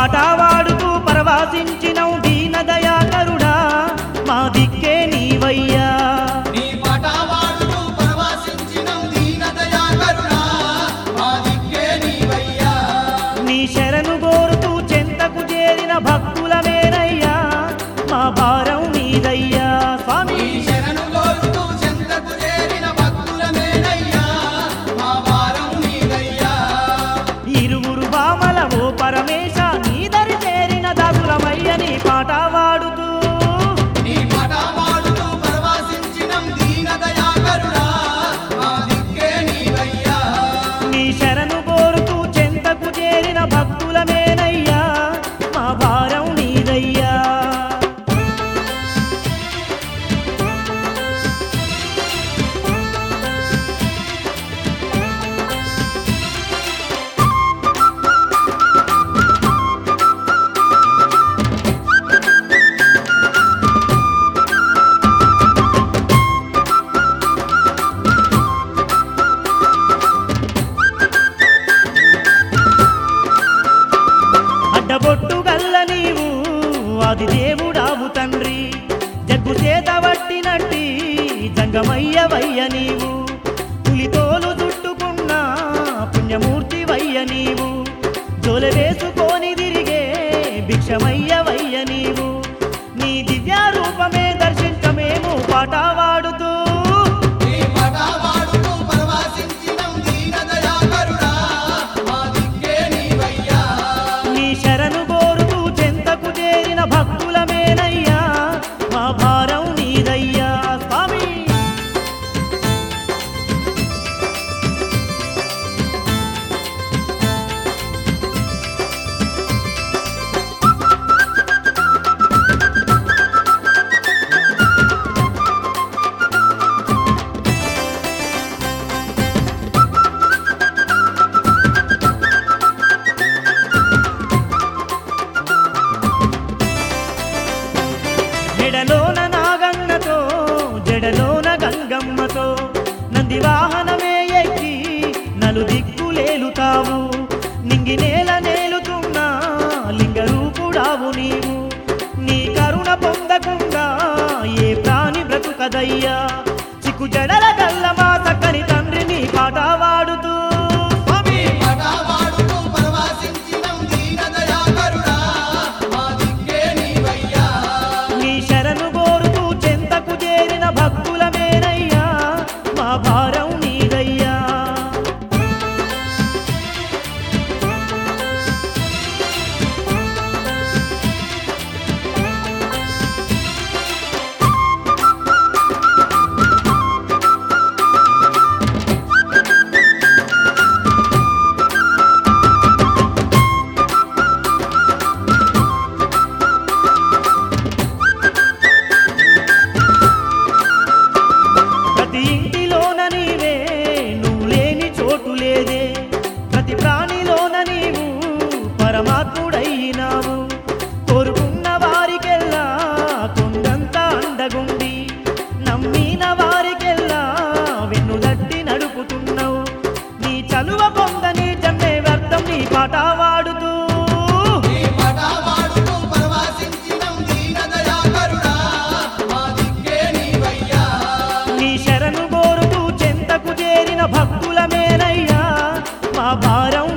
పాట వాడుతూ పరవాసించినవు దీన దయాకరుడా మా దిక్కే నీవయ్యా నీ పాట వాడుతూ పరవశించినవు దీన దయాకరుడా మా దిక్కే నీవయ్యా నీ శరణు కోరుతూ చెంతకు చేరిన భక్తులమేనయ్యా మా భారం నీదయ్యా స్వామి నీ శరణు కోరుతూ చెంతకు చేరిన భక్తులమేనయ్యా మా భారం నీదయ్యా ఇరువురు బామల ఓ పరమేశ నీ దరి చేరిన దాసులమయ్య నీ పాట వాడుతూ నీ పాట వాడుతూ పరవశించినవు దీన దయాకరుడా మా దిక్కే నీవయ్యా నీ శరణు కోరుతూ చెంతకు చేరిన భక్తులమేనయ్యా మా భారం నీదయ్యా అడ్డబొట్టు గల్ల నీవు ఆది దేవుడావు తండ్రి జగ్గు చేత పట్టినట్టి జంగమయ్యవయ్య నీవు పులితోలు చుట్టుకున్న పుణ్యమూర్తి వయ్య నీవు జోల వేసుకొని తిరిగే భిక్షమయ్యవయ్య నీవు నీ దివ్య రూపమే దర్శించమేము పాట వాడుతూ నీ పాట వాడుతూ పరవశించినవు దీన దయాకరుడా మా దిక్కే నీవయ్యా నీ శరణు కోరుతూ చెంతకు చేరిన భక్తులమేనయ్యా మా భారం నీదయ్యా స్వామి జడలోన నాగన్నతో జడలోన గంగమ్మతో నంది వాహనమే ఎక్కి నలు దిక్కులేలుతావు నింగి నేల నేలుతున్నా లింగ రూపుడావు నీవు నీ కరుణ పొందకుండా ఏ ప్రాణి బ్రతుకదయ్యా చిక్కు జడల గల్లమా చక్కని తండ్రి నీ పాట వాడుతూ నీ పాట వాడుతూ పరవశించినవు దీన దయాకరుడా మా దిక్కే నీవయ్యా నీ శరణు కోరుతూ చెంతకు చేరిన భక్తులమేనయ్యా మా భారం నీదయ్యా ప్రతి ఇంటిలోన నీవే నువ్వు లేని చోటు లేదే ప్రతి ప్రాణిలోన నీవు పరమాత్ముడైనావు కోరుకున్న వారికెల్లా కొండంత అండగుండి నమ్మిన వారికెల్లా వెన్నుదట్టి నడుపుతున్నావు నీ చలువ పొందని జన్మే వ్యర్థం నీ పాట వాడుతూ నీ పాట వాడుతూ పరవశించినవు దీన దయాకరుడా మా దిక్కే నీవయ్యా నీ శరణు కోరుతూ చెంతకు చేరిన భక్తులమేనయ్యా మా భారం